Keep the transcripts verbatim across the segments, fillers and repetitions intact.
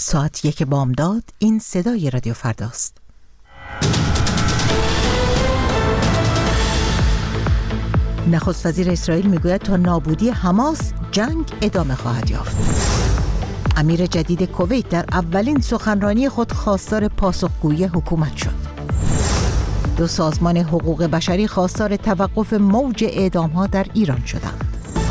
ساعت یک بامداد. این صدای رادیو فرداست. نخست وزیر اسرائیل میگوید تا نابودی حماس جنگ ادامه خواهد یافت. امیر جدید کویت در اولین سخنرانی خود خواستار پاسخگویی حکومت شد. دو سازمان حقوق بشری خواستار توقف موج اعدام‌ها در ایران شدند.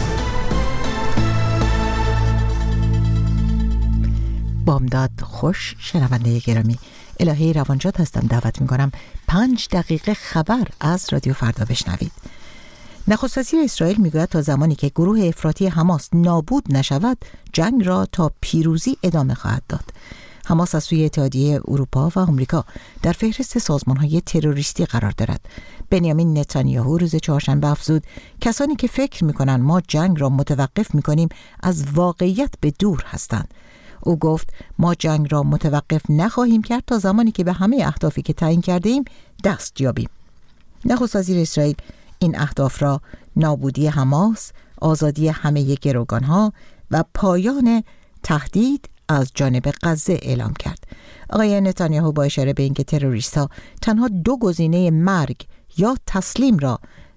بامداد خوش. شنونده گرامی، الهه روانجاد هستم. دعوت می‌کنم پنج دقیقه خبر از رادیو فردا بشنوید. نخست وزیر اسرائیل میگوید تا زمانی که گروه افراطی حماس نابود نشود جنگ را تا پیروزی ادامه خواهد داد. حماس از سوی اتحادیه اروپا و آمریکا در فهرست سازمان‌های تروریستی قرار دارد. بنیامین نتانیاهو روز چهارشنبه افزود کسانی که فکر می‌کنند ما جنگ را متوقف می‌کنیم از واقعیت به دور هستند. او گفت ما جنگ را متوقف نخواهیم کرد تا زمانی که به همه اهدافی که تعیین کرده ایم دست یابیم. نخست وزیر اسرائیل این اهداف را نابودی حماس، آزادی همه گروگانها و پایان تهدید از جانب غزه اعلام کرد. آقای نتانیاهو با اشاره به اینکه تروریست‌ها تنها دو گزینه مرگ یا تسلیم را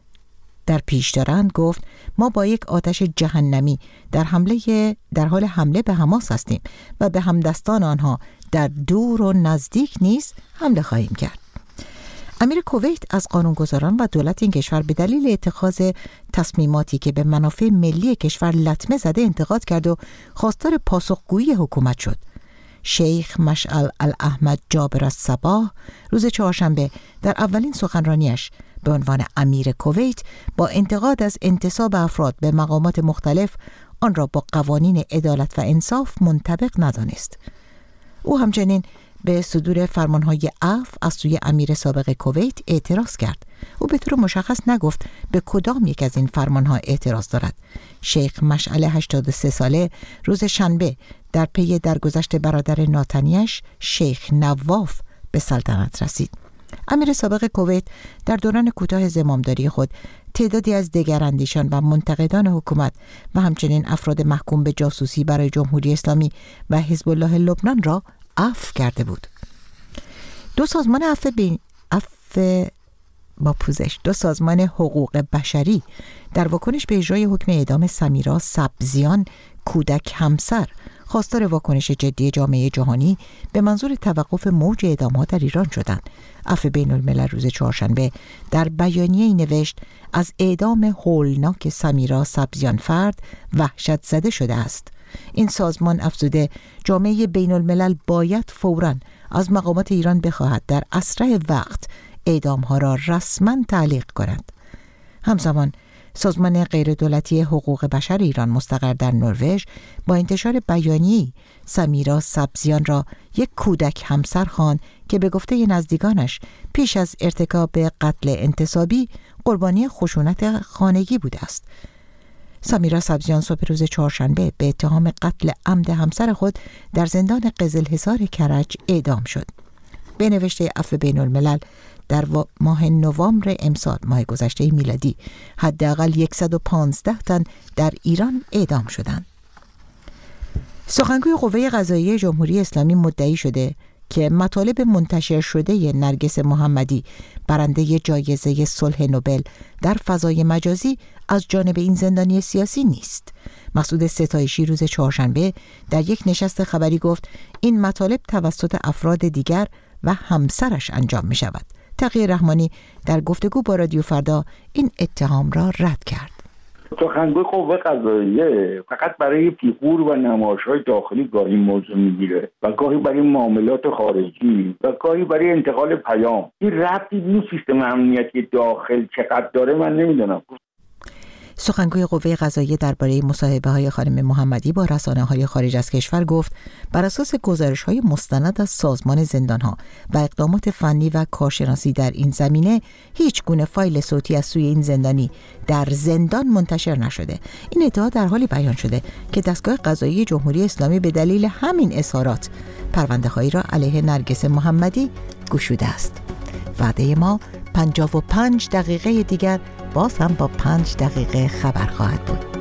در پیش دارند گفت ما با یک آتش جهنمی در حمله در حال حمله به حماس هستیم و به همدستان آنها در دور و نزدیک نیز حمله خواهیم کرد. امیر کویت از قانونگذاران و دولت این کشور به دلیل اتخاذ تصمیماتی که به منافع ملی کشور لطمه زده انتقاد کرد و خواستار پاسخگویی حکومت شد. شیخ مشعل الاحمد جابر الصباح روز چهارشنبه در اولین سخنرانیش به عنوان امیر کویت با انتقاد از انتساب افراد به مقامات مختلف آن را با قوانین عدالت و انصاف منطبق ندانست. او همچنین به صدور فرمانهای عفو از سوی امیر سابق کویت اعتراض کرد. او به طور مشخص نگفت به کدام یک از این فرمانها اعتراض دارد. شیخ مشعل هشتاد و سه ساله روز شنبه در پی درگذشت برادر ناتنیش شیخ نواف به سلطنت رسید. امیر سابق کویت در دوران کوتاه زمامداری خود تعدادی از دگراندیشان و منتقدان حکومت و همچنین افراد محکوم به جاسوسی برای جمهوری اسلامی و حزب الله لبنان را عفو کرده بود. دو سازمان عفو بین عفو با پوزش دو سازمان حقوق بشری در واکنش به اجرای حکم اعدام سمیرا سبزیان کودک همسر خواستار واکنش جدی جامعه جهانی به منظور توقف موج اعدام‌ها در ایران شدند. عفو بین الملل روز چهارشنبه در بیانیه‌ای نوشت از اعدام هولناک سمیرا سبزیان فرد وحشت زده شده است. این سازمان افزوده جامعه بین الملل باید فوراً از مقامات ایران بخواهد در اسرع وقت اعدام‌ها را رسما تعلیق کند. همزمان سازمان غیردولتی حقوق بشر ایران مستقر در نروژ با انتشار بیانیه‌ای سمیرا سبزیان را یک کودک همسر خواند که به گفته نزدیکانش پیش از ارتکاب قتل انتصابی قربانی خشونت خانگی بوده است. سمیرا سبزیان صبح روز چهارشنبه به اتهام قتل عمد همسر خود در زندان قزلحصار کرج اعدام شد. به نوشته عفو بین الملل در ماه نوامبر امسال ماه گذشته میلادی حداقل صد و پانزده تن در ایران اعدام شدند. سخنگوی قوه قضاییه جمهوری اسلامی مدعی شده که مطالب منتشر شده نرگس محمدی برنده جایزه صلح نوبل در فضای مجازی از جانب این زندانی سیاسی نیست. مسعود ستایشی روز چهارشنبه در یک نشست خبری گفت این مطالب توسط افراد دیگر و همسرش انجام می شود. تقی رحمانی در گفتگو با رادیو فردا این اتهام را رد کرد. سخنگوی قوه قضاییه فقط برای فیگور و نمایش‌های داخلی گاهی موضوع میگیره و گاهی برای معاملات خارجی و گاهی برای انتقال پیام. این ربطی به سیستم امنیتی داخل چقدر داره من نمیدونم. سخنگوی قوه قضاییه درباره مصاحبه‌های خانم محمدی با رسانه‌های خارج از کشور گفت بر اساس گزارش‌های مستند از سازمان زندان‌ها و اقدامات فنی و کارشناسی در این زمینه هیچ گونه فایل صوتی از سوی این زندانی در زندان منتشر نشده. این ادعا در حالی بیان شده که دستگاه قضایی جمهوری اسلامی به دلیل همین اظهارات پرونده‌هایی را علیه نرگس محمدی گشوده است. وعده ما پنجاه و پنج دقیقه دیگر باز هم با پنج دقیقه خبر خواهد بود.